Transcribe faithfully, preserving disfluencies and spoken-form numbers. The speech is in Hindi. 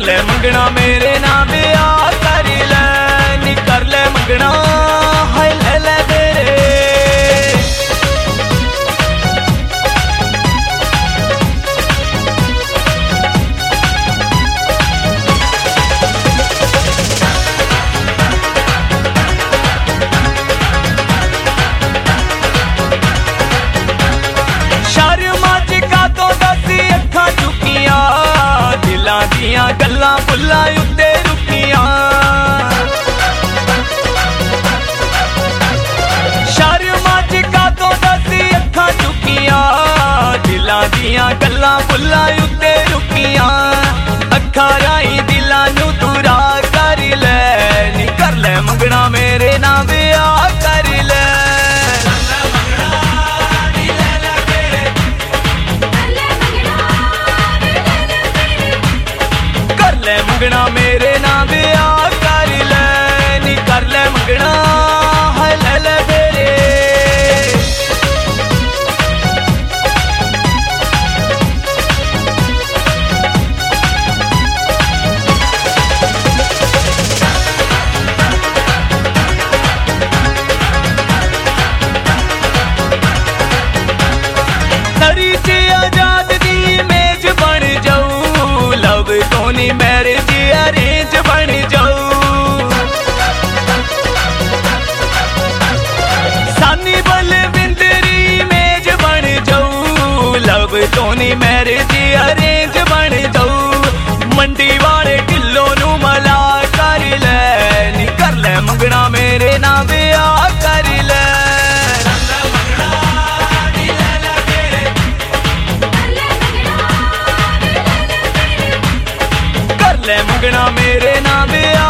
ले मंगना मेरे नाम ब्याह कर ले, नी कर ले मंगना हाय ले ले तेरे। गल्लां फुल्लां उत्ते रुकियां, शर्मा च कातों दसी अखां चुकियां, दिलां दियां गल्लां फुल्लां उत्ते रुकियां। अखां राही दिलां नू दूरा कर ले, नी कर ले मंगना मेरे नाम ब्याह कर ले। मंगना मेरे नाम ब्याह कर ले, नी कर ले मंगना हाय ले ले तेरे। सरी च आजाद दी मेज बन जाऊं, लव तोनी मैरिज अरेंज बन जाऊं। सानी बलविंदरी मेज बन जाऊं, लव तोनी मैरिज अरेंज बन जाऊं। मंडी वाले किलो नू मला कर ले, नी कर ले मंगना मेरे नाम ब्याह कर ले। कर ले मंगना मेरे नाम ब्याह